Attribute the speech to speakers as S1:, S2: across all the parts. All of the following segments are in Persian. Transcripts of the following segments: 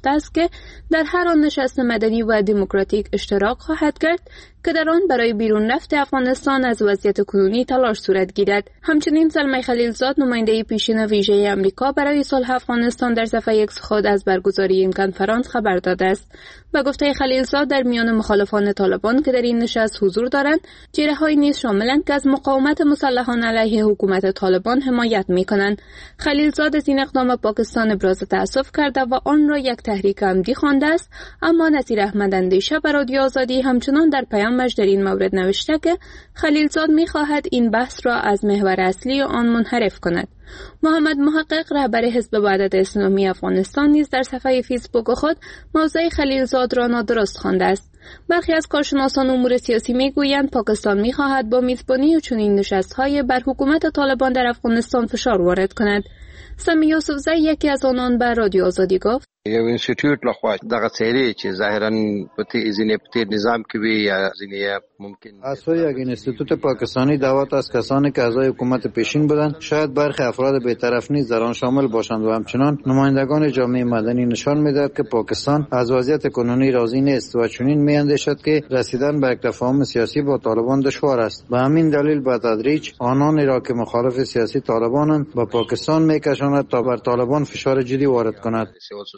S1: گفته است که در هر آن نشست مدنی و دموکراتیک اشتراک خواهد کرد که در آن برای بیرون رفت افغانستان از وضعیت کنونی تلاش صورت گیرد. همچنین زلمه خلیلزاد نماینده پیشین ویژه آمریکا برای صلح افغانستان در صفحه اکس خود از برگزاری این کنفرانس خبر داده است. به گفته خلیلزاد در میان مخالفان طالبان که در این نشست حضور دارند، چهره‌هایی نیز شاملند که از مقاومت مسلحانه علیه حکومت طالبان حمایت می‌کنند. خلیلزاد از این اقدام پاکستان ابراز تأسف کرده و آن را یک تحریک عمدی خوانده است، اما نصیر احمد اندیشه بر رادیو آزادی همچنان در پیامش در این مورد نوشته که خلیلزاد می‌خواهد این بحث را از محور اصلی آن منحرف کند. محمد محقق رهبر حزب وحدت اسلامی افغانستان نیز در صفحه فیسبوک خود موضع خلیلزاد را نادرست خوانده است. برخی از کارشناسان امور سیاسی میگویند پاکستان می‌خواهد با میزبانی چنین نشست‌های بر حکومت طالبان در افغانستان فشار وارد کند. سمی یوسفزی یکی از آنان به رادیو آزادی گفت:
S2: یو انسټیټیوټ لخوا دغه څیرې چې ظاهرا په ځینې نظام کې وي یا ځینې ممکن
S3: اسوی یک انستیتوت پاکستانی دعوت از کسانی که اعضای حکومت پیشین بودند شاید برخی افراد بی‌طرف نیز در آن شامل باشند و همچنان نمایندگان جامعه مدنی نشان می‌دهد که پاکستان از وضعیت کنونی راضی نیست و چنین می‌اندیشد که رسیدن به یک تفاهم سیاسی با طالبان دشوار است. به همین دلیل به تدریج آنانی را که مخالف سیاسی طالبانند به پاکستان می‌کشاند تا بر طالبان فشار جدی وارد کند.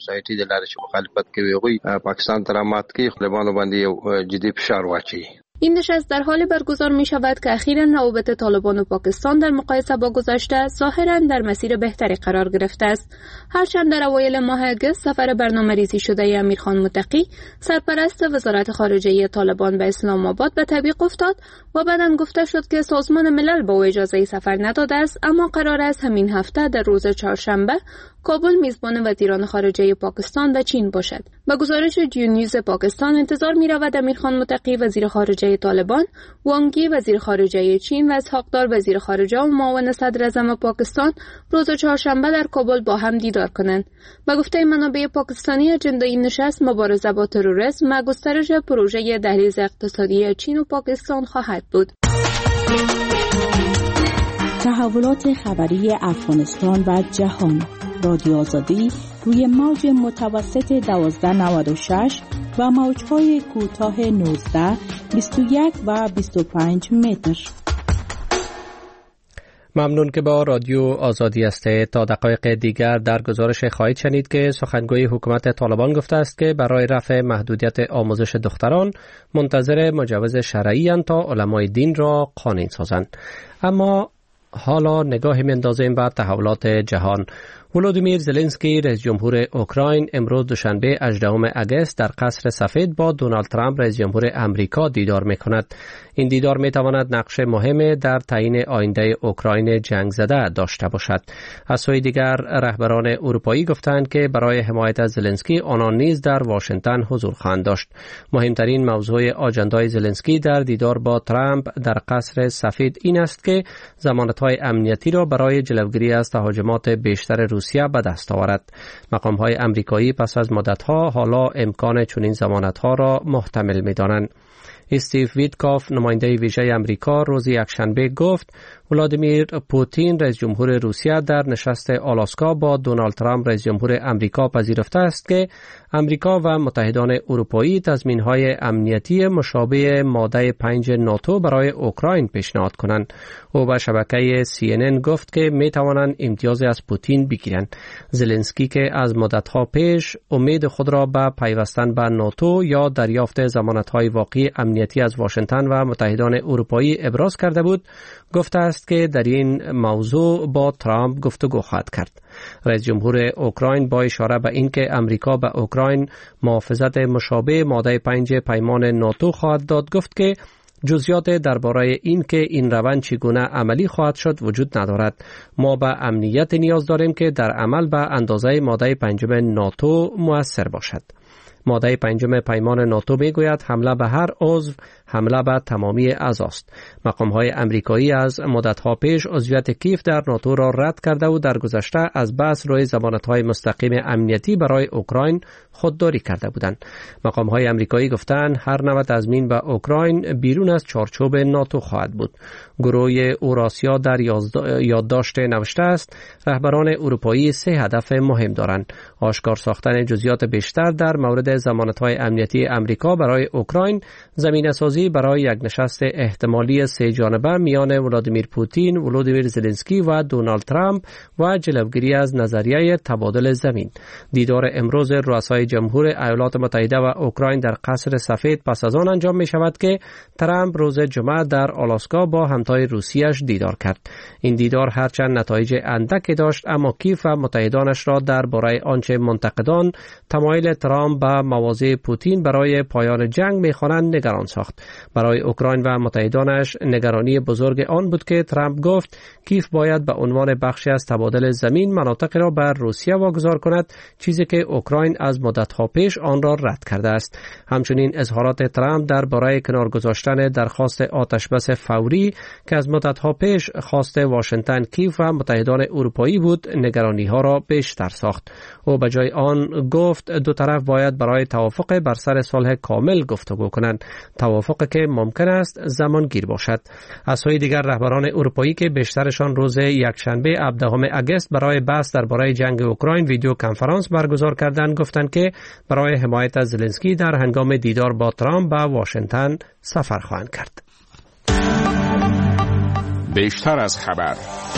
S2: د لارې چې مخالفت کوي هغوی پاکستان ته رامات کوي، طالبانو باندې یو جدي فشار واچوي.
S1: این نشست در حال برگزار می شود که اخیراً روابط طالبان و پاکستان در مقایسه با گذشته ظاهراً در مسیر بهتری قرار گرفته است. هرچند در اوایل ماه اگست سفر برنامه‌ریزی شده امیرخان متقی سرپرست وزارت خارجه طالبان به اسلام آباد به تعویق افتاد و بعداً گفته شد که سازمان ملل به او اجازه سفر نداده است، اما قرار است همین هفته در روز چهارشنبه کابل میزبان وزیران خارجه پاکستان و چین باشد. با گزارش جیونیوز پاکستان انتظار می رود امیرخان متقی وزیر خارجه طالبان، وانگی وزیر خارجه چین و اسحاقدار وزیر خارجه و معاون صدر اعظم پاکستان روز چهارشنبه در کابل با هم دیدار کنند. با گفته منابع پاکستانی اجنده این نشست مبارزه با تروریسم و گسترش پروژه دهلیز اقتصادی چین و پاکستان خواهد بود.
S4: تحولات خبری افغانستان و جهان. رادیو آزادی روی موج متوسط 1296 و موج‌های کوتاه 19، 21 و 25 متر.
S5: ممنون که با رادیو آزادی هستید. تا دقایق دیگر در گزارش خواهید شنید که سخنگوی حکومت طالبان گفته است که برای رفع محدودیت آموزش دختران منتظر مجوز شرعی اند تا علمای دین را قانون سازند. اما حالا نگاهی می‌اندازیم به تحولات جهان. ولودیمیر زلنسکی رئیس جمهور اوکراین امروز دوشنبه 18 اگست در قصر سفید با دونالد ترامپ رئیس جمهور امریکا دیدار می‌کند. این دیدار می‌تواند نقش مهمی در تعیین آینده اوکراین جنگ زده داشته باشد. از سوی دیگر رهبران اروپایی گفتند که برای حمایت از زلنسکی آنان نیز در واشنگتن حضور خواهند داشت. مهمترین موضوع آژاندای زلنسکی در دیدار با ترامپ در قصر سفید این است که ضمانت‌های امنیتی را برای جلوگیری از تهاجمات بیشتر روسیه به دست آورد. مقام‌های امریکایی پس از مدت‌ها حالا امکان چنین ضمانت‌ها را محتمل می‌دانند. استیو ویتکاف نماینده ویژه امریکا روز یکشنبه گفت ولادیمیر پوتین رئیس جمهور روسیه در نشست آلاسکا با دونالد ترامپ رئیس جمهور امریکا پذیرفته است که امریکا و متحدان اروپایی تضمین‌های امنیتی مشابه ماده 5 ناتو برای اوکراین پیشنهاد کنند. او به شبکه CNN گفت که می توانند امتیازی از پوتین بگیرند. زلنسکی که از مدت‌ها پیش امید خود را به پیوستن به ناتو یا دریافت ضمانت‌های واقعی امنیتی از واشنگتن و متحدان اروپایی ابراز کرده بود، گفته است که در این موضوع با ترامپ گفتگو خواهد کرد. رئیس جمهور اوکراین با اشاره به اینکه امریکا به اوکراین محافظت مشابه ماده 5 پیمان ناتو خواهد داد گفت که جزئیات درباره این که این روند چگونه عملی خواهد شد وجود ندارد. ما به امنیت نیاز داریم که در عمل به اندازه ماده 5 ناتو مؤثر باشد. ماده 5 پیمان ناتو میگوید حمله به هر عضو حمله به تمامی اعضاست. مقام‌های آمریکایی از مدت‌ها پیش عضویت کیف در ناتو را رد کرده و در گذشته از بحث روی ضمانت‌های مستقیم امنیتی برای اوکراین خودداری کرده بودند. مقام‌های آمریکایی گفتند هر نوع تضمین به اوکراین بیرون از چارچوب ناتو خواهد بود. گروه اوراسیا در یادداشت نوشته است رهبران اروپایی 3 هدف مهم دارند: آشکار ساختن جزئیات بیشتر در مورد ضمانت‌های امنیتی آمریکا برای اوکراین، زمینه‌سازی برای یک نشست احتمالی 3 جانبه میان ولادیمیر پوتین، ولودیمیر زلنسکی و دونالد ترامپ و جلوگیری از نظریه تبادل زمین. دیدار امروز رؤسای جمهور ایالات متحده و اوکراین در قصر سفید پس از آن انجام می شود که ترامپ روز جمعه در آلاسکا با همتای روسیه‌اش دیدار کرد. این دیدار هرچند نتایج اندکی داشت، اما کیف و متحدانش را درباره آنچه منتقدان تمایل ترامپ به مواضع پوتین برای پایان جنگ می‌خوانند نگران ساخت. برای اوکراین و متحدانش نگرانی بزرگ آن بود که ترامپ گفت کیف باید به عنوان بخشی از تبادل زمین مناطق را بر روسیه واگذار کند، چیزی که اوکراین از مدت‌ها پیش آن را رد کرده است. همچنین اظهارات ترامپ درباره کنار گذاشتن درخواست آتشبس فوری که از مدت‌ها پیش خواست واشنگتن، کیف و متحدان اروپایی بود، نگرانی‌ها را بیشتر ساخت. او به جای آن گفت دو طرف باید برای توافق بر سر صلح کامل گفتگو کنند، توافقی که ممکن است زمانگیر باشد. از سوی دیگر رهبران اروپایی که بیشترشان روز یکشنبه 17 اگست برای بحث درباره جنگ اوکراین ویدیو کنفرانس برگزار کردند، گفتند که برای حمایت از زلنسکی در هنگام دیدار با ترامپ به واشنگتن سفر خواهند کرد.
S6: بیشتر از خبر.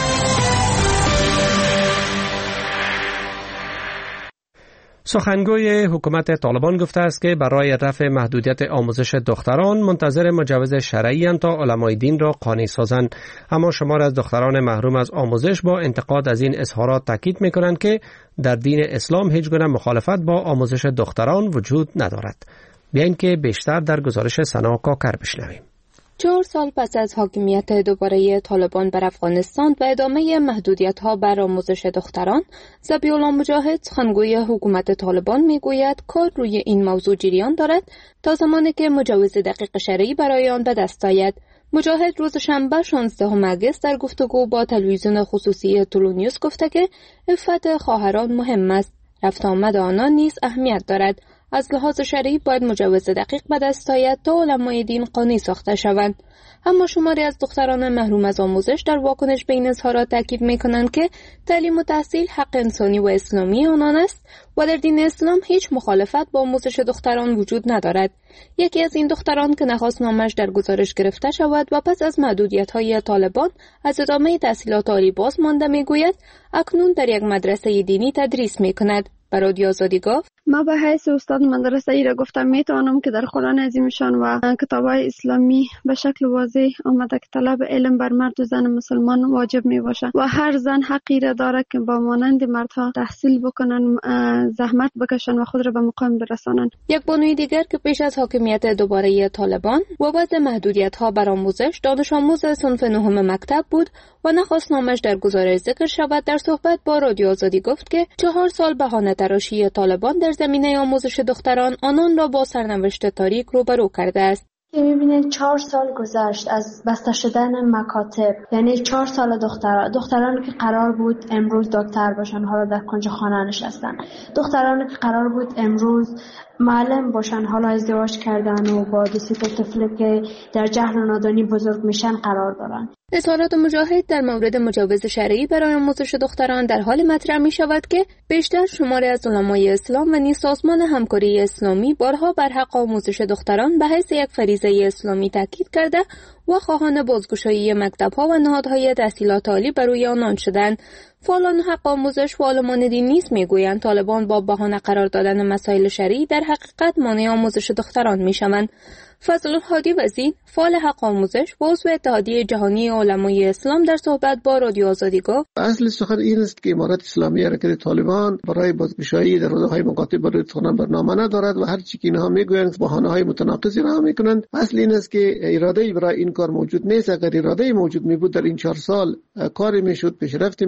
S5: سخنگوی حکومت طالبان گفته است که برای رفع محدودیت آموزش دختران منتظر مجوز شرعی اند تا علمای دین را قانع سازند، اما شمار از دختران محروم از آموزش با انتقاد از این اظهارات تاکید می‌کنند که در دین اسلام هیچ گونه مخالفت با آموزش دختران وجود ندارد. بیاین که بیشتر در گزارش سنا کاکر بشنویم.
S1: 4 سال پس از حاکمیت دوباره طالبان بر افغانستان و ادامه محدودیت‌ها بر آموزش دختران، ذبیح‌الله مجاهد سخنگوی حکومت طالبان میگوید کار روی این موضوع جریان دارد تا زمانی که مجوز دقیق شرعی برای آن به دست آید. مجاهد روز شنبه 16 اگست در گفتگو با تلویزیون خصوصی تولونیوس گفته که عفت خواهران مهم است، رفت آمد آنان نیز اهمیت دارد. از لحاظ شرعی باید مجوز دقیق به دست آید تا علمای دین قانع ساخته شوند. اما شماری از دختران محروم از آموزش در واکنش به این اظهارات تاکید می‌کنند که تعلیم و تحصیل حق انسانی و اسلامی آنان است و در دین اسلام هیچ مخالفت با آموزش دختران وجود ندارد. یکی از این دختران که نخواست نامش در گزارش گرفته شود و پس از محدودیت‌های طالبان از ادامه تحصیلات عالی باز مانده می‌گوید اکنون در یک مدرسه دینی تدریس می‌کند. برای رادیو آزادی گفت
S7: ما به حیث استاد مدرسه ای را گفتم میتوانم که در قرآن عظیمشان و کتاب‌های اسلامی به شکل واضح آمده که طلب علم بر مرد و زن مسلمان واجب می باشد و هر زن حقی را دارد که با مانند مردها تحصیل بکنن، زحمت بکشن و خود را به مقام برسانند.
S1: یک بانوی دیگر که پیش از حاکمیت دوباره طالبان و وضع محدودیت‌ها بر آموزش دانش آموز صنف 9 مکتب بود و نخواست نامش در گزارش ذکر شود، در صحبت با رادیو آزادی گفت که 4 سال بهانه تراشی طالبان در زمینه آموزش دختران آنان را با سرنوشت تاریک روبرو کرده است.
S8: که میبینید 4 سال گذشت از بسته شدن مکاتب، یعنی 4 سال دخترانی که قرار بود امروز دکتر باشن حالا در کنج خانه نشستن، دخترانی که قرار بود امروز معلم باشن حالا ازدواج کردن و با 2 طفل که در جهل و نادانی بزرگ میشن قرار دارن.
S1: اظهارات مجاهد در مورد مجوز شرعی برای آموزش دختران در حال مطرح می شود که بیشتر شماری از علمای اسلام و نیز سازمان همکاری اسلامی بارها بر حق آموزش دختران به حیث یک فریضه اسلامی تاکید کرده و خواهان بازگشایی مکتب‌ها و نهادهای تحصیلات عالی بر روی آنان شدند. فعالان حق آموزش و عالمان دین نیز میگویند طالبان با بهانه قرار دادن مسائل شرعی در حقیقت مانع آموزش دختران میشوند. فضل الهادی وزیر، فعال حق آموزش و عضو اتحادیه جهانی علمای اسلام در صحبت با رادیو آزادی گفت
S9: اصل سخن این است که امارت اسلامی حرکت طالبان برای بازگشایی در حوزه‌های مکاتب برای دختران برنامه ندارد و هر چی که اینها میگویند بهانه‌های متناقضی را میکنند. اصل این است که اراده برای این کار موجود نیست. اگر اراده موجود می بود در این 4 سال کاری میشد، پیشرفتی میشد.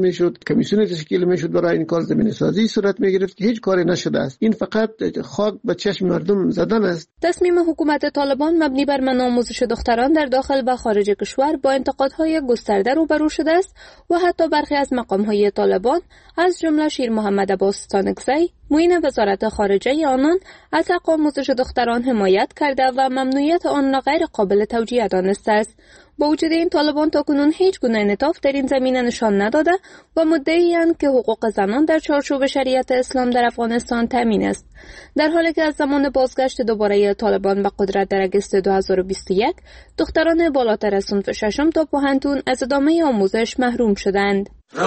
S9: کمیسیون تشکیل میشد برای این کار زمینه سازی صورت میگرفت که هیچ کاری نشده است. این فقط خاک به چشم مردم زدن است.
S1: تصمیم حکومت طالبان مبنی بر منع آموزش دختران در داخل و خارج کشور با انتقادهای گسترده روبرو شده است و حتی برخی از مقامهای طالبان از جمله شیر محمد عباس ستانکزی معین وزارت خارجه آنان از حق آموزش دختران حمایت کرده و ممنوعیت آن را غیر قابل توجیه دانسته است. با وجود این طالبان تاکنون هیچ گونه انعطاف در این زمینه نشان نداده و مدعی‌اند که حقوق زنان در چارچوب شریعت اسلام در افغانستان تامین است. در حالی که از زمان بازگشت دوباره طالبان به قدرت در اگست 2021 دختران بالاتر از صنف ششم تا پوهنتون از ادامه آموزش محروم شدند.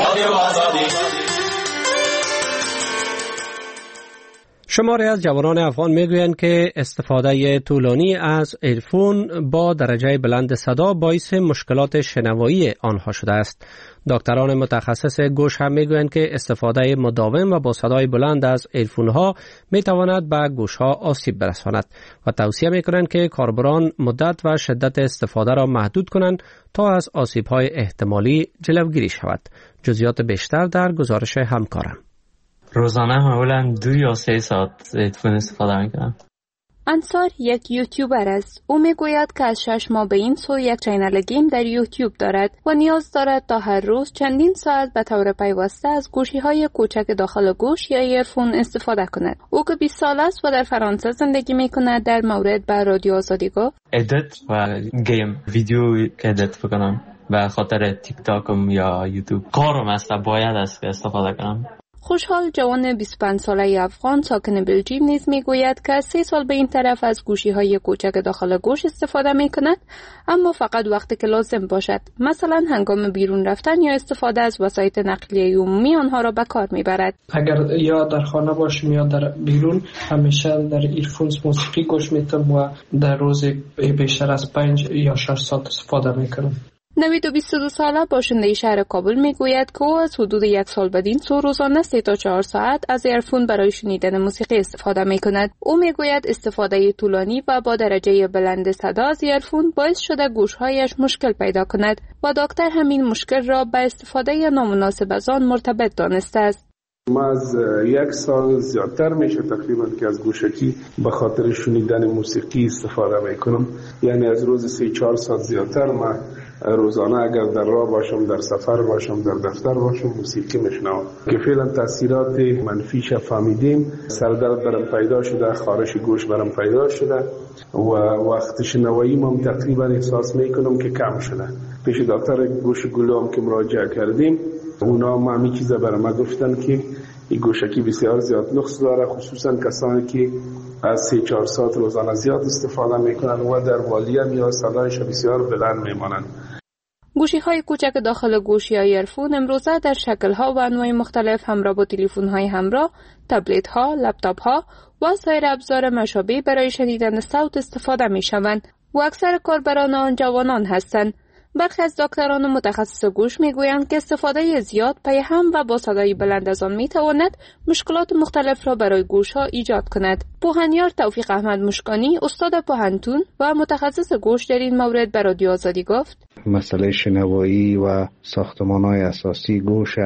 S5: شماری از جوانان افغان میگویند که استفاده طولانی از ایرفون با درجه بلند صدا باعث مشکلات شنوایی آنها شده است. دکتران متخصص گوش هم میگویند که استفاده مداوم و با صدای بلند از ایرفون ها میتواند به گوش ها آسیب برساند و توصیه میکنند که کاربران مدت و شدت استفاده را محدود کنند تا از آسیب های احتمالی جلوگیری شود. جزئیات بیشتر در گزارش همکارم.
S10: روزانه معمولا 2 یا 3 ساعت هدفون استفاده میکنم.
S1: انصار یک یوتیوبر است. او میگوید که از 6 ماه به این سو یک چینل گیم در یوتیوب دارد و نیاز دارد تا هر روز چندین ساعت به طور پیوسته از گوشی‌های کوچک داخل گوش یا ایرفون استفاده کند. او که 20 سال است و در فرانسه زندگی میکند در مورد به رادیو آزادی گفت:
S10: ادیت و گیم ویدیو که ادیت بکنم به خاطر تیک تاکم یا یوتیوب کارم است باید است که استفاده کنم.
S1: خوشحال جوان 25 ساله افغان ساکن بلژیم نیز میگوید که 3 سال به این طرف از گوشی‌های کوچک داخل گوش استفاده میکند، اما فقط وقتی که لازم باشد، مثلا هنگام بیرون رفتن یا استفاده از وسایل نقلیه عمومی آنها را به کار میبرد.
S11: اگر یا در خانه باشم یا در بیرون همیشه در ایرفونز موسیقی گوش میتم و در روز بیشتر از 5 یا 6 ساعت استفاده میکنم.
S1: نوید و 22 ساله باشنده شهر کابل میگوید که او از حدود 1 سال بدین سو روزانه 3 تا 4 ساعت از ایرفون برای شنیدن موسیقی استفاده میکند. او میگوید استفاده طولانی و با درجه بلند صدا از ایرفون باعث شده گوشهایش مشکل پیدا کند و دکتر همین مشکل را به استفاده نامناسب از آن مرتبط دانسته است.
S12: ما از 1 سال زیادتر میشه تقریبا که از گوشکی به خاطر شنیدن موسیقی استفاده میکنم. یعنی از روز 3-4 ساعت زیادتر ما روزانه اگر در راه باشم، در سفر باشم، در دفتر باشم موسیقی میشنوم که فعلا تاثیرات منفیش فهمیدیم. سردرد برام پیدا شده، خارش گوش برام پیدا شده و وقت شنوایی ما تقریبا احساس میکنم که کم شده. پیش دکتر گوش گلو هم که مراجعه کردیم اونا ما همین چیزا برام گفتن که این گوشکی بسیار زیاد نقص داره، خصوصا کسانی که از 3-4 ساعت روزانه زیاد استفاده میکنن و در والیم یا صدایش بسیار بلند میمانند.
S1: گوشی‌های کوچک داخل گوش یا ایرفون امروزه در شکل‌ها و انواع مختلف همراه با تلفن‌های همراه، تبلت‌ها، لپتاپ‌ها و سایر ابزار مشابه برای شنیدن صوت استفاده می‌شوند و اکثر کاربران آن جوانان هستند. برخی از دکتران متخصص گوش میگویند که استفاده زیاد پی هم و با صدای بلند از آن میتواند مشکلات مختلف را برای گوش‌ها ایجاد کند. پوهنیار توفیق احمد مشکانی استاد پوهنتون و متخصص گوش در این مورد به رادیو آزادی گفت:
S3: مسئله شنوایی و ساختمان‌های اساسی گوش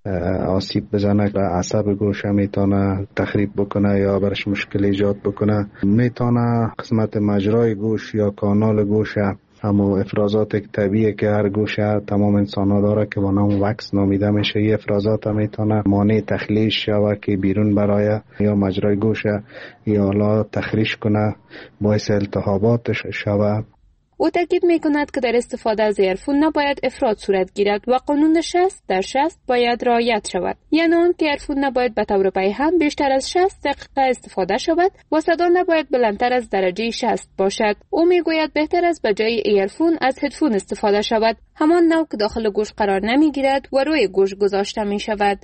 S3: آسیب بزنه و عصب گوش میتونه تخریب بکنه یا برش مشکل ایجاد بکنه. میتونه قسمت مجرای گوش یا کانال گوش همو افرازات طبیعی که هر گوشه تمام انسان ها داره که با نام وکس نامیده میشه، این افرازات میتونه مانع تخلیش شوه که بیرون برای یا مجرای گوشه یا حالا تخریش کنه، باعث التهابات شوه.
S1: او تاکید میکند که در استفاده از ایرفون نباید افراط صورت گیرد و قانون 60/60 باید رعایت شود، یعنی آن که ایرفون نباید به طور پی هم بیشتر از 60 دقیقه استفاده شود و صدا نباید بلندتر از درجه 60 باشد. او میگوید بهتر است به جای ایرفون از هدفون استفاده شود، همان نوع که داخل گوش قرار نمیگیرد و روی گوش گذاشته می شود.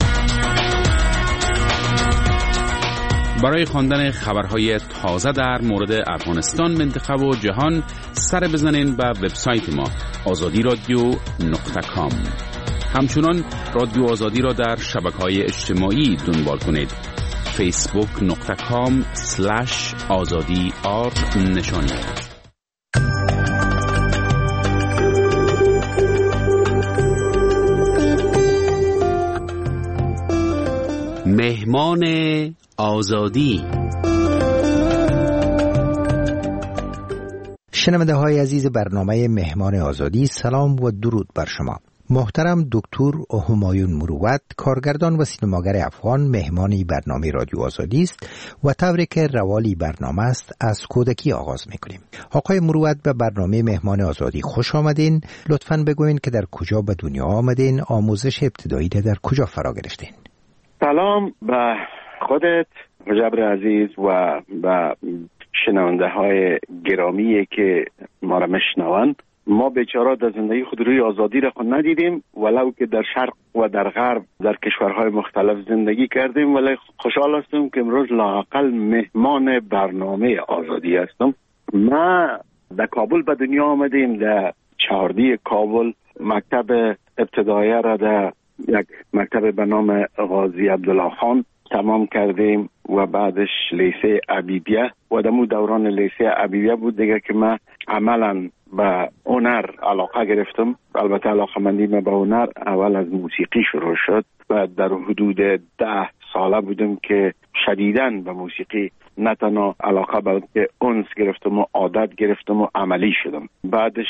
S6: برای خواندن خبرهای تازه در مورد افغانستان، منطقه و جهان سر بزنین به وبسایت ما azadiradio.com. همچنان رادیو آزادی را در شبکه‌های اجتماعی دنبال کنید. facebook.com/azadi_r نشانی. مهمان آزادی.
S13: شنونده های عزیز برنامه مهمان آزادی، سلام و درود بر شما. محترم دکتر همایون مروت، کارگردان و سینماگر افغان، مهمانی برنامه رادیو آزادی است و طوری که روالی برنامه است از کودکی آغاز میکنیم. آقای مروت به برنامه مهمان آزادی خوش آمدین. لطفاً بگوین که در کجا به دنیا آمدین، آموزش ابتدایی در کجا فرا گرفتین؟
S14: سلام به خودت مجبر عزیز و به شنونده های گرامی که ما را میشنوند. ما بیچاره در زندگی خود روی آزادی را خود ندیدیم، ولو که در شرق و در غرب در کشورهای مختلف زندگی کردیم، ولی خوشحال هستم که امروز لااقل مهمان برنامه آزادی هستم. ما در کابل به دنیا آمدیم، در چهاردی کابل مکتب ابتدایی را در یک مکتب به نام غازی عبدالله خان تمام کردیم و بعدش لیسه عبیدیه و در دوران لیسه عبیدیه بود دیگه که من عملا به هنر علاقه گرفتم. البته علاقه مندی من به هنر اول از موسیقی شروع شد و در حدود 10 ساله بودم که شدیداً به موسیقی نه تنها علاقه بلکه انس گرفتم و عادت گرفتم و عملی شدم. بعدش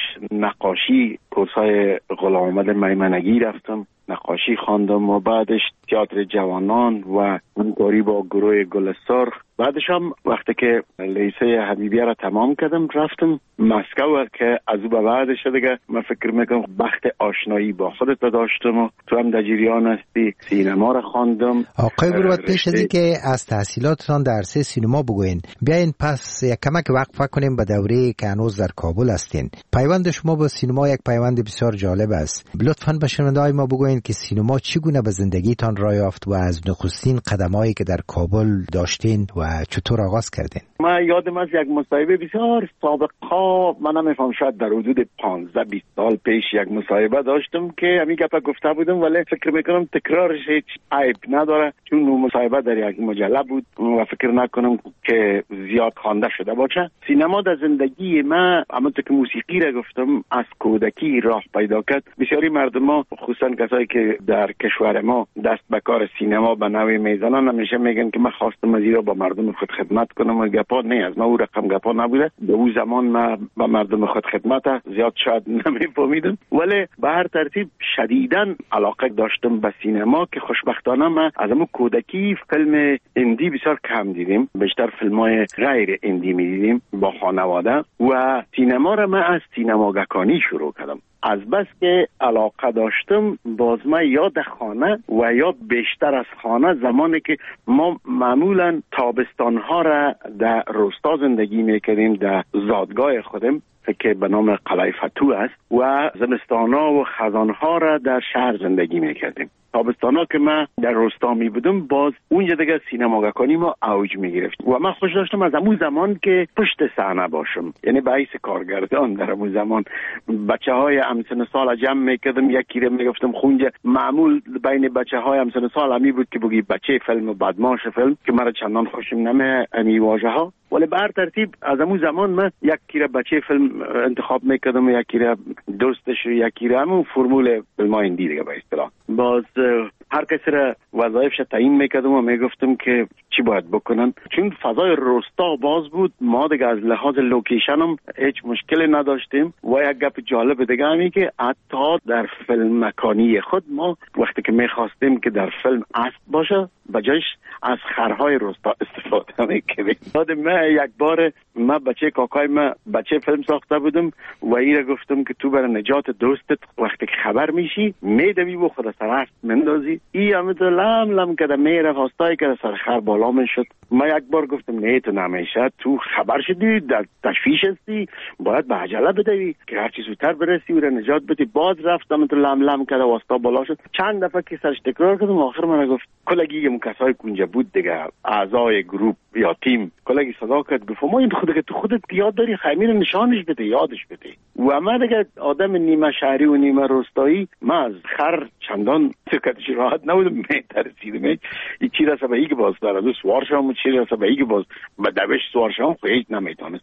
S14: نقاشی، کورسای غلام احمد میمنگی رفتم، نقاشی خواندم و بعدش تئاتر جوانان و همکاری با گروه گل سرخ. بعدش هم وقتی که لیسه حبیبیه را تمام کردم رفتم مسکو که از او به بعدش دیگه من فکر میکنم بخت آشنایی با خودت داشتم و تو هم در جریان هستی. سینما را خواندم.
S13: آقای مروت، پیش از این که از تحصیلاتتان در عرصه سینما بگوین، بیاین پس یک کمک وقفه کنیم به دوره که هنوز در کابل هستین. پیوند شما با سینما یک پیوند بسیار جالب است. لطفاً به شنونده‌های ما بگوین که سینما چگونه به زندگیتان راه یافت و از نخستین قدمایی که در کابل داشتین و چطور آغاز کردین؟
S14: من یادم از یک مصاحبه بسیار سابقا، من نمیفهم شاید در حدود 15-20 سال پیش یک مصاحبه داشتم که همین گپا گفته بودم، ولی فکر میکنم تکرارش هیچ عیب نداره چون مصاحبه در یک مجله بود و فکر نکنم که زیاد خوانده شده باشه. سینما در زندگی من همونطور که موسیقی را گفتم از کودکی راه پیدا کرد. بسیاری مردم خصوصا کسایی که در کشور ما دست به کار سینما به نوعی میزنن همیشه میگن که من خواستم از ایران با مردم خود خدمت کنم و گپا نه از ما او رقم گپا نبوده. به اون زمان من با مردم خود خدمت زیاد شاید نمیفهمیدم، ولی به هر ترتیب شدیداً علاقه داشتم به سینما که خوشبختانه من از همون کودکی فیلم هندی بسیار کم دیدیم، بیشتر فیلم‌های غیر هندی می‌دیدیم با خانواده و سینما را من از سینماگکانی شروع کردم. از بس که علاقه داشتم باز ما یا در خانه و یا بیشتر از خانه، زمانی که ما معمولا تابستانها را در روستا زندگی میکردیم در زادگاه خودم که به نام قلعه فتوح است و زمستانها و خزانها را در شهر زندگی میکردیم. تابستانا که من در روستا می بودم باز اونجا دیگه سینماگکانی ما اوج می گرفت و من خوش داشتم از همون زمان که پشت صحنه باشم، یعنی به حیث کارگردان در همون زمان بچه های همسن سال جمع می کردم، یکی رو می گفتم خونجا. معمول بین بچه های همسن سال همی بود که بگی بچه فیلم و بدماش فیلم که مرا چندان خوشم نمی امی واژه ها، ولی به هر ترتیب از همون زمان من یکی رو بچه فیلم انتخاب می کردم و یکی رو دوستش و یکی رو همون فرمول فیلم های هندی دیگه به اصطلاح. باز هر کسی را وظایفش تعیین میکردم و میگفتم که چی باید بکنن، چون فضای روستا باز بود. ما دیگه از لحاظ لوکیشن هم هیچ مشکلی نداشتیم و یک گپ جالب دیگه همی که حتی در فیلم مکانی خود ما وقتی که میخواستیم که در فیلم اسب باشه بجایش از خرهای روستا استفاده میکردیم. یادم یک بار من بچه کاکای من بچه فیلم ساخته بودم و ایره گفتم که تو برای نجات دوستت وقتی که خبر میشی میدوی و خود سر اسب مندازی. ای همه لم لم کده میره خواستایی که سر خر بالا میشد. من یک بار گفتم نه تو نمیشه، تو خبر شدی در تشویش هستی، باید به عجله بدوی که هر چی زودتر برسی و نجات بدی. باز رفتم تو لم لم کده واسطا بالا شد. چند دفعه که سرش تکرار کردم آخر من گفت کلگی کسای کنجا بود دیگه اعضای گروپ یا تیم کلگی صدا کرد گفت ما این تو خودت یاد داری خمیر نشانش بده یادش بده. و من دیگه آدم نیمه شهری و نیمه روستایی من از خر چندان سکتش راحت نبودم، میترسیدم این چی رسه به ایگ باز داره دو سوارشم و چی رسه به ایگ باز به دوش سوارشم خیلی نمیتونستم.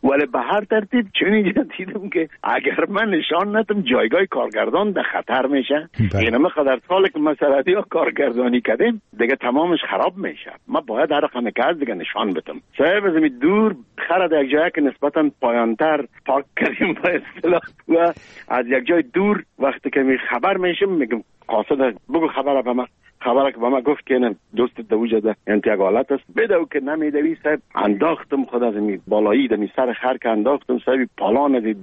S14: ولی به هر ترتیب چنین دیدم که اگر من نشان ندم جایگاه کارگردان در خطر میشه. این مقدر سال که مسئله یا کارگردانی کردیم دیگه تمامش خراب میشه. ما باید هر رقم که از دیگه نشان بدم. صاحب از دور خرد یک جایی که نسبتا پایانتر پارک کردیم با اصطلاح و از یک جای دور وقتی که می خبر میشم میگم قاصد بگو خبر به من. خبره که با ما گفت که نه دوست دوجه ده انتقالات است بدو که نمیدوی صاحب انداختم خود از می بالایی دمی سر خر که انداختم صاحب پالان از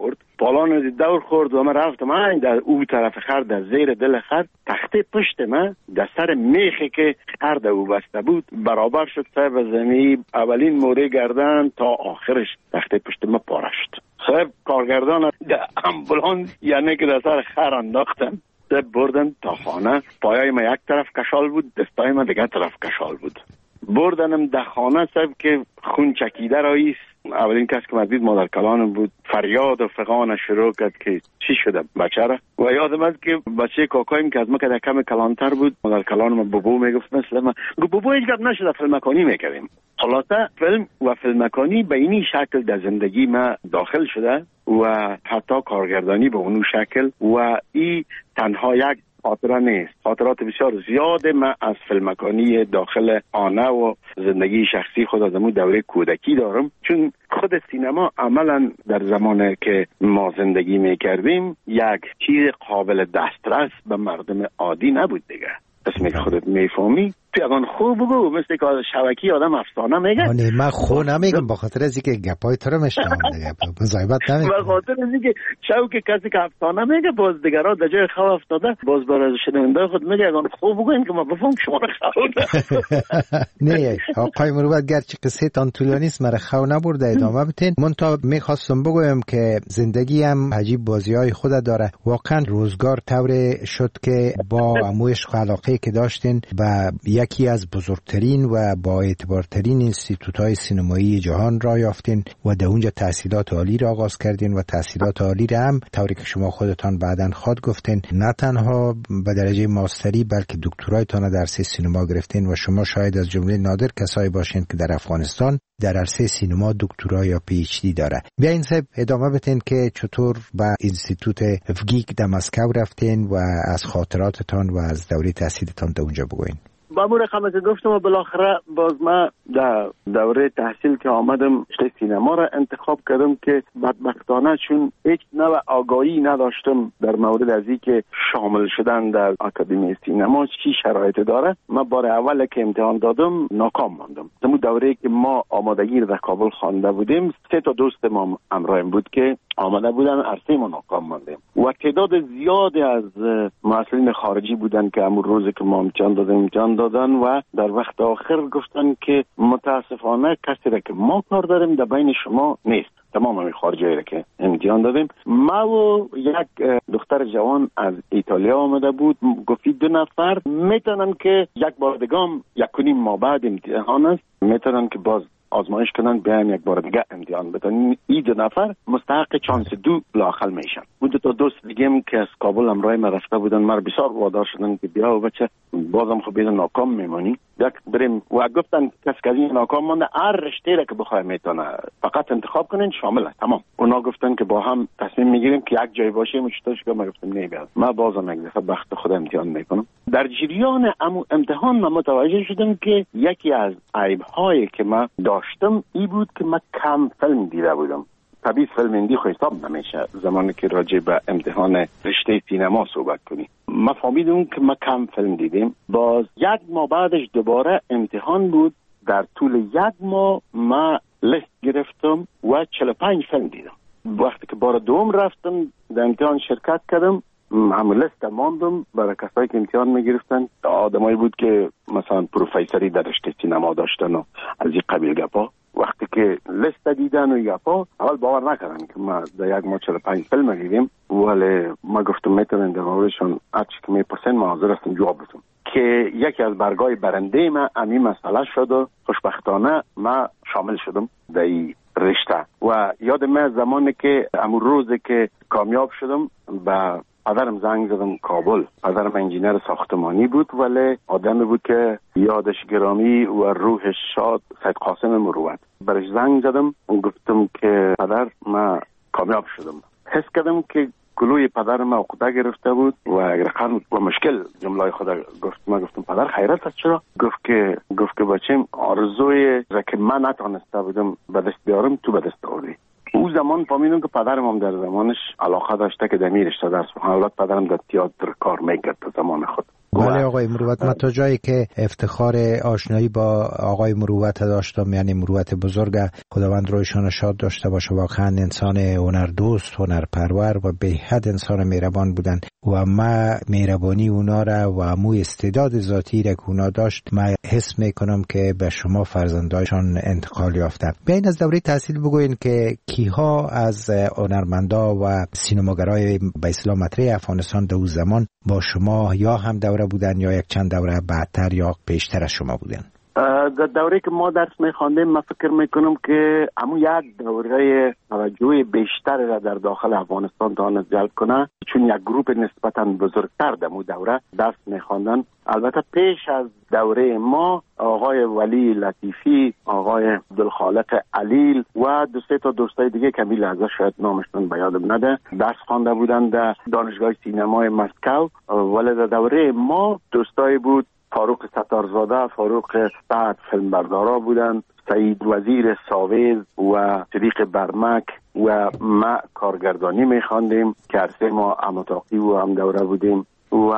S14: دور خورد و من رفتم این در او طرف خر در زیر دل خر تخته پشت من در سر میخی که خر در او بسته بود برابر شد صاحب زمین اولین موره گردن تا آخرش تخته پشت من پاره شد. صاحب کارگردان در امبولانس یعنی که در سر خر انداختم بردن تا خانه. پایای ما یک طرف کشال بود دستای ما دیگه طرف کشال بود. بردنم در خانه صاحب که خون چکیده راییست. اولین کس که مدید مادر کلانم بود. فریاد و فغان شروع کرد که چی شده بچه را و یادم است که بچه کاکایم که از ما که کم کلانتر بود مادر کلانم بابو میگفت مثل ما بابو هیچ گپ نشده فیلمکانی میکردیم. خلاصه فیلم و فیلمکانی به اینی شکل در زندگی ما داخل شده و حتی کارگردانی به اونو شکل و این تنها یک خاطره نیست. خاطرات بسیار زیاد من از فیلمکانی داخل آنه و زندگی شخصی خود از امون دوره کودکی دارم چون خود سینما عملا در زمانی که ما زندگی میکردیم یک چیز قابل دسترس به مردم عادی نبود دیگه. اسمی که خودت میفهمی تو اگان خوب بگو مثل که شبکی آدم افسانه میگه.
S13: نه من خو نمیگم به خاطر از اینکه گپای تو رو میشنم دیگه مزایبت نمیگم.
S14: به خاطر از اینکه شوک کسی که افسانه میگه باز دیگرا در جای خو افتاده باز برای شنونده خود میگه اگان خوب بگو این که ما بفهم شما رو خو
S13: نه آقای مروت گرچه قصه تان طولانی است مرا خو نبرده ادامه بتین. من تا میخواستم بگویم که زندگی هم عجیب بازیای خود داره. واقعا روزگار طور شد که با عشق و علاقه که داشتین و یکی از بزرگترین و با اعتبارترین انستیتوت‌های سینمایی جهان را یافتین و در اونجا تحصیلات عالی را آغاز کردین و تحصیلات عالی را هم طوری که شما خودتان بعداً خود گفتین نه تنها به درجه ماستری بلکه دکترایتان در عرصه سینما گرفتین و شما شاید از جمله نادر کسایی باشین که در افغانستان در عرصه سینما دکترا یا پی اچ دی داره. بیاین صاحب ادامه بدین که چطور به انستیتوت افگیک در مسکو رفتین و از خاطراتتان و از دوره تحصیلتان در اونجا بگوین.
S14: با مور خمس گفتم و بالاخره باز ما در دوره تحصیل که آمدم سینما را انتخاب کردم که بدبختانه چون هیچ نوع آگاهی نداشتم در مورد از اینکه شامل شدن در آکادمی سینما چی شرایط داره. من بار اول که امتحان دادم ناکام ماندم. در دوره که ما آمادگی در کابل خوانده بودیم 3 تا دوست ما همراهیم بود که آمده بودن عرصه ما ناکام ماندیم و تعداد زیادی از مسئولین خارجی بودن که امروز روزی که ما امتحان دادن و در وقت آخر گفتن که متاسفانه کسی را که ما کار داریم در بین شما نیست. تمام همین خارجی را که امتحان دادیم ما و یک دختر جوان از ایتالیا آمده بود گفتی 2 نفر میتونن که یک بار دیگه 1.5 ماه بعد امتحان است میتونن که باز آزمایش کنن بیایم یک بار دیگه امتحان بدن. این 2 نفر مستحق چانس 2 لااقل میشن. بود 2 تا دوست دیگه که از کابل همراه ما رفته بودن ما بسیار وادار شدن که بیا و بچه بازم خب بیدن ناکام میمانی یک بریم و گفتن کسی که این ناکام مانده هر رشته را که بخواه میتونه فقط انتخاب کنین شامل است تمام. اونا گفتن که با هم تصمیم میگیریم که یک جای باشیم و چطورش که ما گفتم نه بیاد ما بازم یک دفعه بخت خود امتحان میکنم. در جریان امتحان من متوجه شدم که یکی از عیب‌هایی که ما داشتم این بود که من کم فیلم دیده بودم. طبیعی فیلم هندی خو حساب نمیشه زمانی که راجع به امتحان رشته سینما صحبت کنی. ما فهمیدم که ما کم فیلم دیدیم. باز 1 ماه بعدش دوباره امتحان بود. در طول 1 ماه ما لیست گرفتم و 45 فیلم دیدم. وقتی که بار دوم رفتم در امتحان شرکت کردم همون لیست ماندم برای کسایی که امتحان میگرفتن. آدمایی بود که مثلا پروفیسوری در رشته سینما داشتن و از این قبیل گپا. وقتی که لیست دیدن و یافا اول باور نکردن که ما در 1 ماه 45 فیلم دیدیم ولی ما گفتم میتونن در موردشون هرچی که میپرسن ما حاضر هستم جواب بدم که یکی از برگای برنده ما همین مسئله شد و خوشبختانه ما شامل شدم در این رشته. و یاد من زمانی که امروز روزی که کامیاب شدم به پدرم زنگ زدم کابل. پدرم انجینر ساختمانی بود ولی آدمی بود که یادش گرامی و روحش شاد سید قاسم مروت. برش زنگ زدم و گفتم که پدر من کامیاب شدم. حس کردم که گلوی پدرم عقده گرفته بود و رقم و مشکل جمله خدا گفت. من گفتم پدر خیرت است چرا؟ گفت که بچم آرزوی را که من نتونسته بودم به دست بیارم تو به دست آوردی. او زمان فهمیدم که پدرم هم در زمانش علاقه داشته که در رشته درس بخونه. البته پدرم در تئاتر کار میکرد در زمان خود.
S13: بله آقای مروت، من تا جایی که افتخار آشنایی با آقای مروت داشتم، یعنی مروت بزرگ، خداوند رویشان شاد داشته باشه، واقعا انسان هنردوست، هنرپرور و به حد انسان مهربان بودن و ما مهربانی اونا را و مو استعداد ذاتی را که اونا داشت من حس میکنم که به شما فرزندایشان انتقال یافته. بیاین از دوره تحصیل بگوین که کیها از هنرمندا و سینماگرای به اصطلاح مطرح افغانستان در اون زمان با شما یا هم دوره بودن یا یک چند دوره بعدتر یا پیشتر از شما بودن؟
S14: در دوره که ما درس میخواندیم من فکر میکنم که همون یک دوره توجه بیشتر را در داخل افغانستان تواند جلب کنه، چون یک گروپ نسبتا بزرگتر در اون دوره درس میخواندن. البته پیش از دوره ما آقای ولی لطیفی، آقای عبدالخالق علیل و دو سه تا دوستای دیگه که لحظه شاید نامشون به یادم نده درس خوانده بودن در دانشگاه سینمای مسکو. ولی در دوره ما دوستای بود فاروق ستارزاده، فاروق سعد فیلمبردارا بودن، سعید وزیر ساویز و صدیق برمک و ما کارگردانی میخواندیم که عرصه ما اماتاقی و هم دوره بودیم و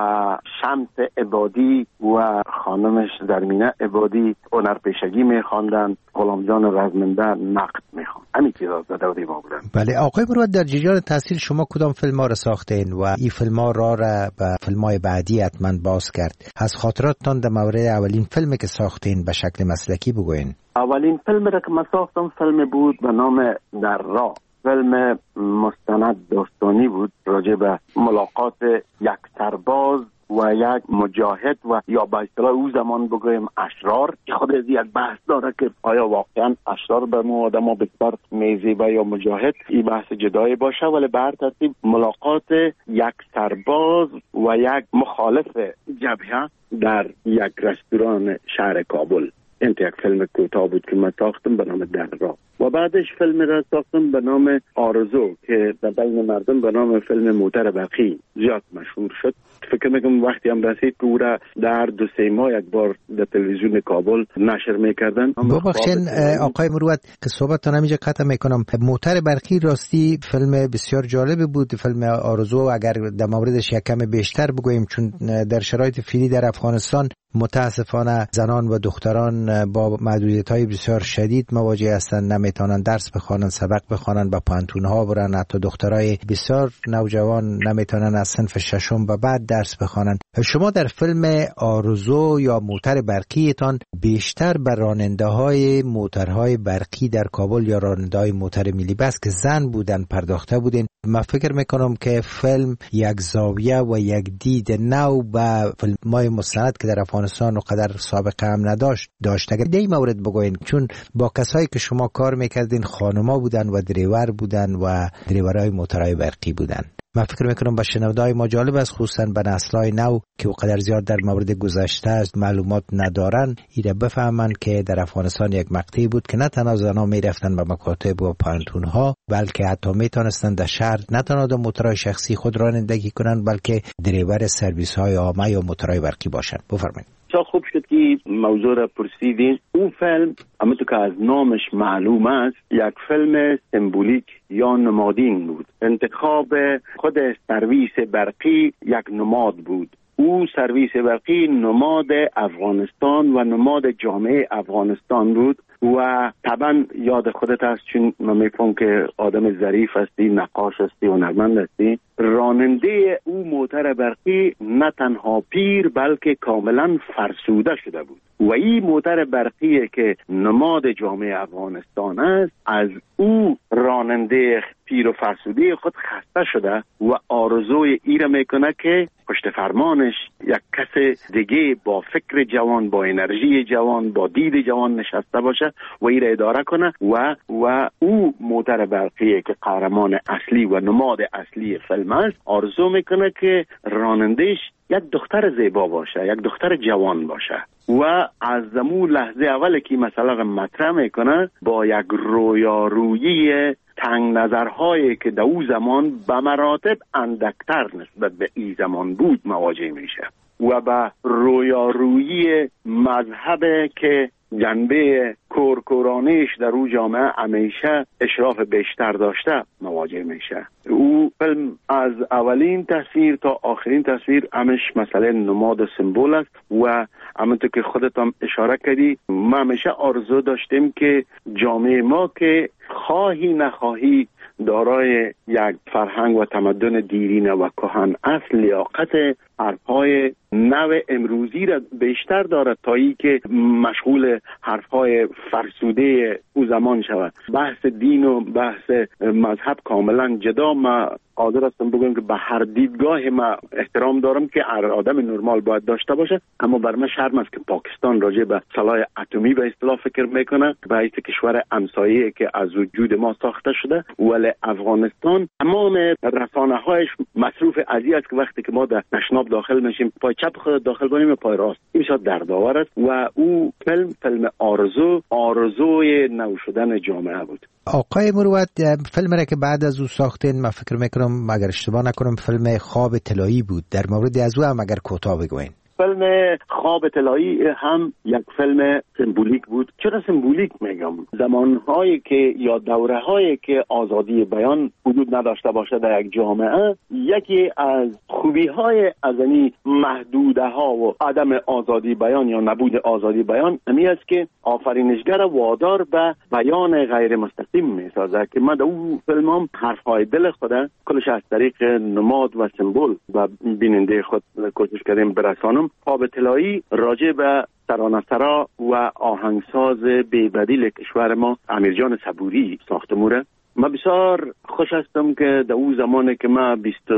S14: شمس عبادی و خانمش زرمینه عبادی هنرپیشگی میخواندن، غلام جان رزمنده نقد میخواند. همین چیزا در دوره ما بودن.
S13: بله آقای مروت، در جریان تحصیل شما کدام فیلم ها را ساختین و این فیلم ها را به فیلم های بعدی حتما باز کرد؟ از خاطراتتان در مورد اولین فیلمی که ساختین به شکل مسلکی بگوین.
S14: اولین فیلمی را که من ساختم فیلم بود به نام در راه. فیلم مستند داستانی بود راجع به ملاقات یک سرباز و یک مجاهد و یا به اصطلاح او زمان بگویم اشرار، که خود از یک بحث داره که آیا واقعا اشرار به ما آدم بسیار میزیبه یا مجاهد، این بحث جدایی باشه. ولی به هر ترتیب ملاقات یک سرباز و یک مخالف جبهه در یک رستوران شهر کابل. این یک فیلم کوتاه بود که من ساختم به نام در راه و بعدش فیلم را ساختم به نام آرزو که در بین مردم به نام فیلم موتر برقی زیاد مشهور شد. فکر میکنم وقتی هم رسید که او را در 2-3 ماه یک بار در تلویزیون کابل نشر میکردن.
S13: ببخشید آقای مروت که صحبتتان همینجا قطع میکنم. موتر برقی راستی فیلم بسیار جالبی بود. فیلم آرزو اگر در موردش یک کم بیشتر بگوییم، چون در شرایط فعلی در افغانستان متاسفانه زنان و دختران با محدودیت‌های بسیار شدید مواجه هستند، نمیتونن درس بخوانن، سبق بخوانن، با پانتون‌ها برن. حتی دخترای بسیار نوجوان نمیتونن از صنف ششم و بعد درس بخوانن. شما در فیلم آرزو یا موتر برقیتان بیشتر بر راننده‌های موترهای برقی در کابل یا راننده‌های موتر ملی بس که زن بودن پرداخته بودین. من فکر میکنم که فیلم یک زاویه و یک دید نو به فیلم‌های مستند که در افغانستان وقدر سابقه هم داشت. اگر این مورد بگوین، چون با کسایی که شما کار میکردین خانما بودن و دریور بودن و دریورای موترهای برقی بودن. من فکر میکنم با شنونده‌های ما جالب است، خصوصا به نسل‌های نو که وقدر زیاد در مورد گذشته است معلومات ندارن، ایره بفهمن که در افغانستان یک مقطعی بود که نه تنها زنان میرفتن به مکاتب و پانتون‌ها، بلکه حتی میتونستن در شهر نه تنها در موترهای شخصی خود رانندگی کنن، بلکه دریور سرویس‌های عامه یا موترهای برقی باشن. بفرمایید.
S14: خوب شد که موضوع را پرسیدین. اون فیلم همونطور که از نامش معلوم است یک فیلم سمبولیک یا نمادین بود. انتخاب خود سرویس برقی یک نماد بود. او سرویس برقی نماد افغانستان و نماد جامعه افغانستان بود و طبعا یاد خودت هست، چون من میفهم که آدم ظریف هستی، نقاش هستی، هنرمند هستی. راننده او موتر برقی نه تنها پیر بلکه کاملا فرسوده شده بود و این موتر برقی که نماد جامعه افغانستان است، از او راننده پیر و فرسوده خود خسته شده و آرزوی ای را میکنه که پشت فرمانش یک کس دیگه با فکر جوان، با انرژی جوان، با دید جوان نشسته باشه و ای را اداره کنه و او موتر برقیه که قهرمان اصلی و نماد اصلی فیلم است، آرزو میکنه که رانندهش یک دختر زیبا باشه، یک دختر جوان باشه و از زمون لحظه اول که مثلا مطرح میکنه با یک رویارویی تنگ نظرهایی که در او زمان به مراتب اندکتر نسبت به این زمان بود مواجه میشه و به رویارویی مذهب که جنبه کورکورانیش در او جامعه همیشه اشراف بیشتر داشته مواجه میشه. او فیلم از اولین تصویر تا آخرین تصویر همش مسئله نماد سمبول است و همونطور که خودت هم اشاره کردی ما همیشه آرزو داشتیم که جامعه ما که خواهی نخواهی دارای یک فرهنگ و تمدن دیرینه و کهن اصل لیاقت حرفهای نو امروزی را بیشتر دارد تا ای که مشغول حرفهای فرسوده او زمان شود. بحث دین و بحث مذهب کاملا جدا. ما حاضر هستم بگم که به هر دیدگاه ما احترام دارم که هر آدم نرمال باید داشته باشه، اما بر من شرم است که پاکستان راجع به سلاح اتمی به اصطلاح فکر میکنه به حیث کشور همسایه که از وجود ما ساخته شده، ولی افغانستان تمام رسانه‌هایش مصروف ازی است که وقتی که ما در تشناب داخل میشیم پای چپ خود داخل کنیم و پای راست. این شاید دردآور است و او فیلم آرزوی نو شدن جامعه بود.
S13: آقای مروت، فیلم را که بعد از او ساختین من فکر میکنم اگر اشتباه نکنم فیلم خواب طلایی بود، در مورد از او هم اگر کوتاه بگوین.
S14: فیلم خواب طلایی هم یک فیلم سمبولیک بود. چرا سمبولیک میگم؟ زمانهایی که یا دوره‌هایی که آزادی بیان وجود نداشته باشه در یک جامعه، یکی از خوبی‌های از این محدوده‌ها و عدم آزادی بیان یا نبود آزادی بیان همین است که آفرینشگر وادار به بیان غیر مستقیم می‌سازه که من در اون فیلمام حرف‌های دل خودم کلش از طریق نماد و سمبول و بیننده خود کوشش کردیم برسانم. خواب طلایی راجع به ترانه‌سرا و آهنگساز بی‌بدیل کشور ما امیرجان صبوری ساخته موره. من بسیار خوش هستم که در اون زمانی که من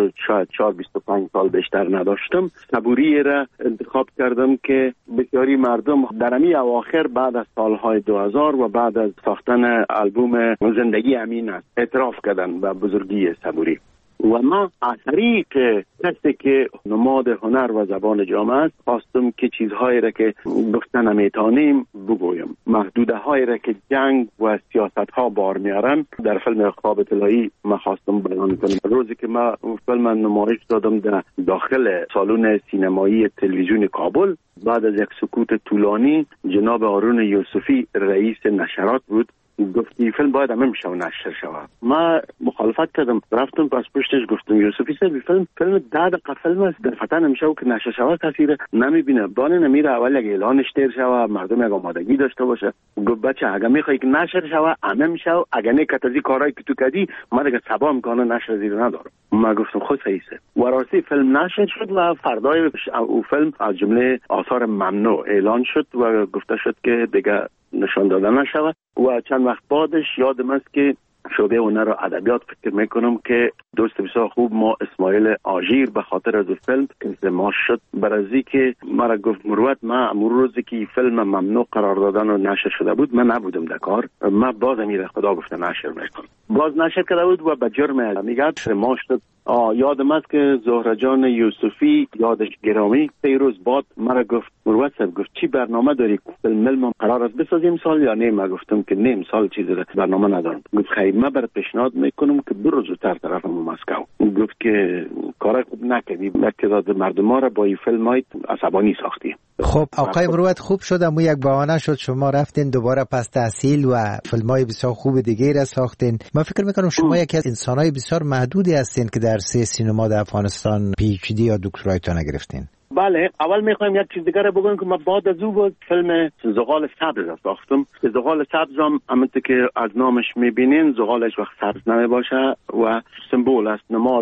S14: 24-25 سال بیشتر نداشتم صبوری را انتخاب کردم که بسیاری مردم در امی اواخر بعد از سالهای 2000 و بعد از ساختن آلبوم زندگی امین است اعتراف کردن به بزرگی صبوری و ما از طریق کسی که نماد هنر و زبان جامعه است خواستم که چیزهایی را که گفتن نمیتونیم بگویم، محدوده هایی را که جنگ و سیاست ها بار میارن در فیلم خواب طلایی ما خواستم بیان کنم. روزی که ما فیلم نمایش دادم در داخل سالن سینمایی تلویزیون کابل، بعد از یک سکوت طولانی جناب هارون یوسفی رئیس نشرات بود گفتی فیلم باید همه میشه و نشر شود. ما مخالفت کردم، رفتم پس پشتش گفتم یوسفی صاحب فیلم 10 دقیقه فیلم است، در فتن نمیشه و که نشر شود کسی نمیبینه، بانه نمیره اول یک اعلانش تیر شود مردم یک آمادگی داشته باشه. گفت بچه اگه میخوای که نشر شود همه میشه و اگه نه کتازی کارهایی که تو کردی ما دیگه سبا میکنه نشر زیر ندارم. ما گفتم خود صحیحه و راستی فیلم نشر شد و فردای او فیلم از جمله آثار ممنوع اعلان شد و گفته شد که دیگه نشان داده نشود و چند وقت بعدش یادم است که شعبه هنر و ادبیات فکر میکنم که دوست بسیار خوب ما اسماعیل آژیر به خاطر از فیلم انضماش شد برازی که مرا گفت مروت ما امروز روزی که فیلم ممنوع قرار دادن و نشر شده بود من نبودم در کار، ما باز امیر خدا گفته نشر میکنم، باز نشر کرده بود و به جرم میگه ما شد. یادم است که زهره جان یوسفی یادش گرامی 3 روز بعد مرا گفت مروت صاحب گفت چی برنامه داری فیلم قرار است بسازیم سال یا نه؟ من گفتم که نه امسال چیزی برنامه ندارم. گفت خیر من برات پیشنهاد میکنم که برو زودتر طرف مسکو. گفت که کار خوب نکردی، تعداد مردم ها را با این فیلم های عصبانی ساختی.
S13: خب آقای مروت خوب شد اما یک بهانه شد شما رفتین دوباره پس تحصیل و فیلم‌های بسیار خوب دیگه را ساختین. من فکر میکنم شما یکی از انسان‌های بسیار محدودی هستین که در سینما در افغانستان PhD یا دکترایتون گرفتین.
S14: بله، اول میخوایم یک چیز دیگه رو بگم که من بعد از او فیلم زغال سبز ساختم. زغال سبز هم همونطور که از نامش میبینین زغالش وقت سبز نمیباشه و سمبول است، نماد است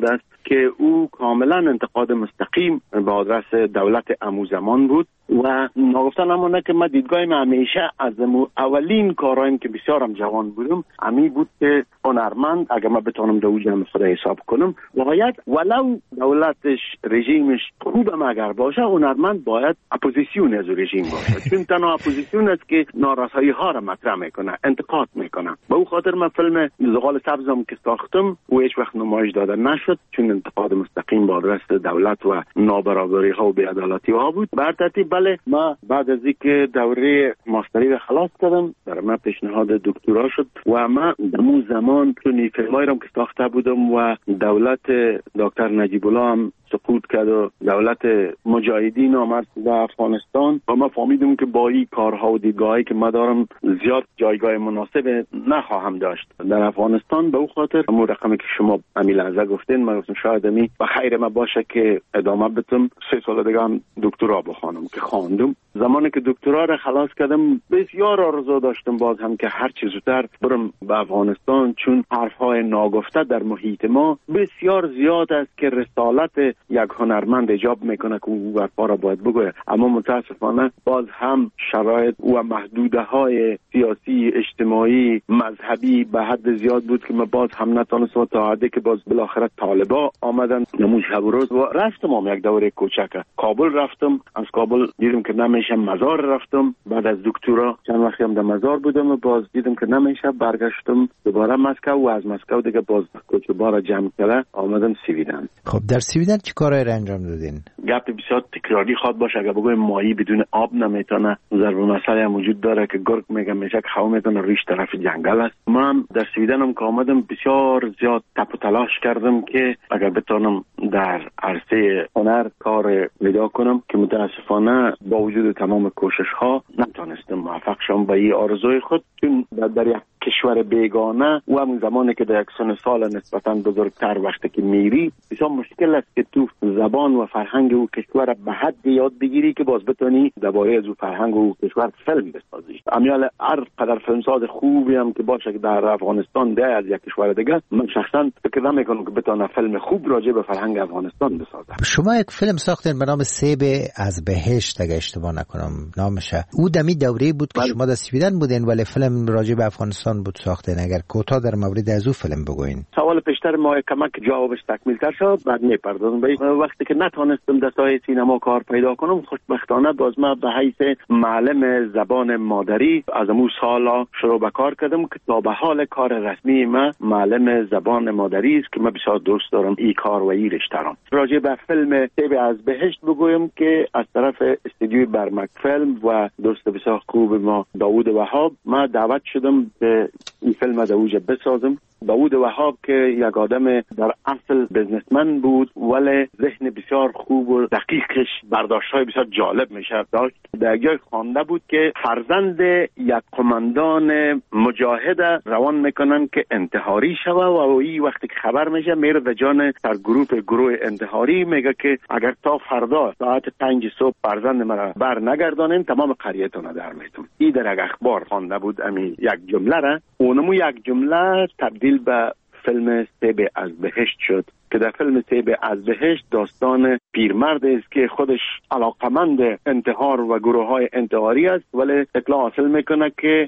S14: که او کاملا انتقاد مستقیم به آدرس دولت اموزمان بود و ناگفتن همونه که من دیدگاهیم همیشه از اولین کارهایم که بسیارم جوان بودم امی بود که هنرمند اگر من بتونم در جمع خود حساب کنم باید ولو دولتش رژیمش خوبم اگر باشه هنرمند باید اپوزیسیون از رژیم باشه چون تنها اپوزیسیون است که نارسایی ها را مطرح میکنه انتقاد میکنه. به او خاطر من فیلم زغال سبزم که ساختم و هیچ وقت نمایش داده نشد چون انتقاد مستقیم با آدرس دولت و نابرابری ها و بی‌عدالتی ها بود. بر ترتیب بله ما بعد از اینکه دوره ماستری را خلاص کردم در من پیشنهاد دکترا شد و ما در اون زمان چون فیلمایی را که ساخته بودم و دولت دکتر نجیب الله هم سقوط کرد و دولت مجاهدین آمد در افغانستان و ما فهمیدم که با این کارها و دیدگاهی که ما دارم زیاد جایگاه مناسب نخواهم داشت در افغانستان. به او خاطر همون رقمی که شما امی لحظه گفتین من گفتم شاید امی و خیر ما باشه که ادامه بدم 3 سال دیگه هم دکترا بخوانم که خواندم. زمانی که دکترا را خلاص کردم بسیار آرزو داشتم باز هم که هر چه زودتر برم به افغانستان چون حرفهای ناگفته در محیط ما بسیار زیاد است که رسالت یک هنرمند ایجاب میکنه که او حرفا را باید بگوید اما متاسفانه باز هم شرایط و محدوده های سیاسی اجتماعی مذهبی به حد زیاد بود که ما باز هم نتونستم تا حدی که باز بالاخره طالبا آمدن نموز شب روز و رفتم یک دوره کوچک کابل رفتم. از کابل دیدم که نمیشه مزار رفتم. بعد از دکترا چند وقتی هم در مزار بودم و باز دیدم که نمیشه برگشتم دوباره مسکو و از مسکو دیگه باز کوچبارا جمع کرده آمدم سویدن.
S13: خب در سویدن چه کارایی را انجام دادین؟
S14: گپ بسیار تکراری خواد باشه اگر بگویم ماهی بدون آب نمیتونه ضرب مسئله هم وجود داره که گرگ میگه میشه که هوا میتونه ریش طرف جنگل است. من در سویدن هم که آمدم بسیار زیاد تپ و تلاش کردم که اگر بتونم در عرصه هنر کار پیدا کنم که متاسفانه با وجود تمام کوشش ها نتونستم موفق شم به این آرزوی خود چون در یک کشور بیگانه و همون زمانی که در یک سن سال نسبتا بزرگتر وقتی که میری بسیار مشکل است که تو زبان و فرهنگ او کشور به حد یاد بگیری که باز بتونی درباره از او فرهنگ و کشور فیلم بسازی. امیال هر قدر فیلمساز خوبی هم که باشه که در افغانستان ده از یک کشور دیگه من شخصا فکر نمیکنم که بتونه فیلم خوب راجع به فرهنگ افغانستان بسازه.
S13: شما یک فیلم ساختین به نام سیب از بهشت اگه اشتباه نکنم نامشه. او دمی دوره بود که شما در سویدن بودین ولی فیلم راجع به افغانستان بود ساختین. اگر کوتاه در مورد از او فیلم بگوین.
S14: سوال پیشتر ما کمک جوابش تکمیل‌تر شد بعد میپردازم به وقتی که نتونستم در ساحه سینما کار پیدا کنم خوشبختانه باز ما به حیث معلم زبان مادری از امو سالا شروع به کار کردم که تا به حال کار رسمی ما معلم زبان مادری است که من بسیار دوست دارم این کار و این رشته را. راجع به فیلم سیب از بهشت بگویم که از طرف استودیوی برمک فیلم و دوست بسیار خوب ما داوود وهاب ما دعوت شدم به این فیلم در اوج بسازم. داوود وهاب که یک آدم در اصل بزنسمن بود ولی ذهن بسیار خوب و دقیقش برداشت‌های بسیار جالب میشه داشت. در جای خوانده بود که فرزند یک قماندان مجاهد روان میکنن که انتحاری شوه و این وقتی که خبر میشه میره به جان گروه انتحاری میگه که اگر تا فردا ساعت 5 صبح فرزند مرا بر نگردانین تمام قریه‌تون در میتون. این در یک اخبار خوانده بود امی یک جمله را اونمو یک جمله تبدیل به فیلم سیب از بهشت شد که در فیلم سیب از بهشت داستان پیرمرد است که خودش علاقمند انتحار و گروه‌های انتحاری است ولی اطلاع حاصل میکنه که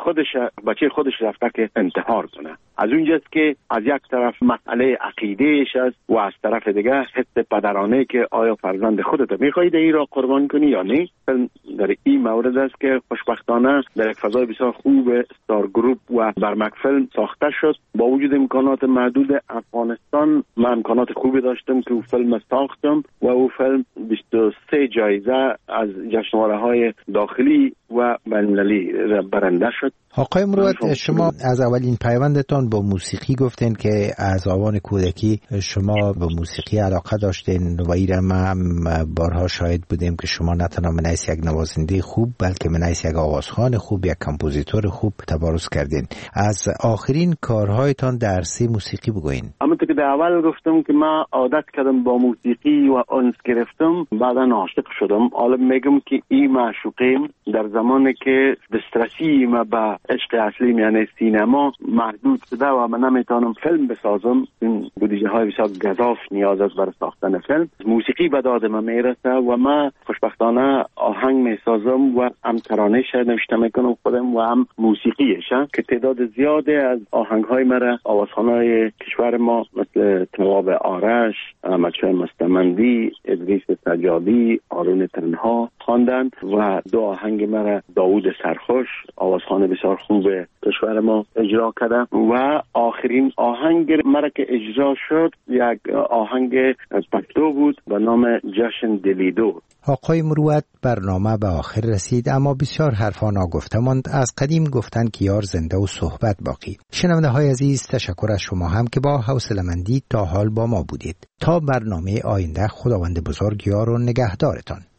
S14: بچه خودش رفته که انتحار کنه. از اونجاست که از یک طرف مسئله عقیدهش است و از طرف دیگه حس پدرانه که آیا فرزند خودت میخواهی این را قربان کنی یا نه. فیلم در این مورد است که خوشبختانه در یک فضای بسیار خوب استار گروپ و برمک فیلم ساخته شد. با وجود امکانات محدود افغانستان من امکانات خوبی داشتم که او فیلم ساختم و او فیلم 23 جایزه از جشنواره‌های داخلی و بین‌المللی برنده شد.
S13: آقای مروت شما از اولین پیوندتان با موسیقی گفتین که از آوان کودکی شما به موسیقی علاقه داشتین و ایرم هم بارها شاهد بودیم که شما نه تنها منیس یک نوازنده خوب بلکه منیس یک آوازخوان خوب یک کمپوزیتور خوب تبارز کردین. از آخرین کارهایتان در عرصه موسیقی بگوین.
S14: همونطور که در اول گفتم که من عادت کردم با موسیقی و انس گرفتم، بعدا عاشق شدم. حالا میگم که این معشوقیم در زمانی که دسترسی ما به عشق اصلی یعنی سینما محدود شده و من نمیتونم فیلم بسازم، این بودجه های بسیار گزاف نیاز است برای ساختن فیلم، موسیقی به داد من میرسه و من خوشبختانه آهنگ میسازم و هم ترانه نوشته میکنم خودم و هم موسیقیش که تعداد زیاده از آهنگ های مرا آوازخوانای کشور ما مثل تواب آرش، احمدشاه مستمندی، ادریس سجادی، آرون تنها خواندند و دو آهنگ مرا داوود سرخوش آوازخوان بسیار خوب کشور ما اجرا کرده و آخرین آهنگ مرا که اجرا شد یک آهنگ پشتو بود به نام جشن دلیدو.
S13: آقای مروت، برنامه به آخر رسید اما بسیار حرفا ناگفته ماند. از قدیم گفتن که یار زنده و صحبت باقی. شنونده های عزیز، تشکر از شما هم که با حوصله‌مندی تا حال با ما بودید. تا برنامه آینده، خداوند بزرگ یار و نگهدارتان.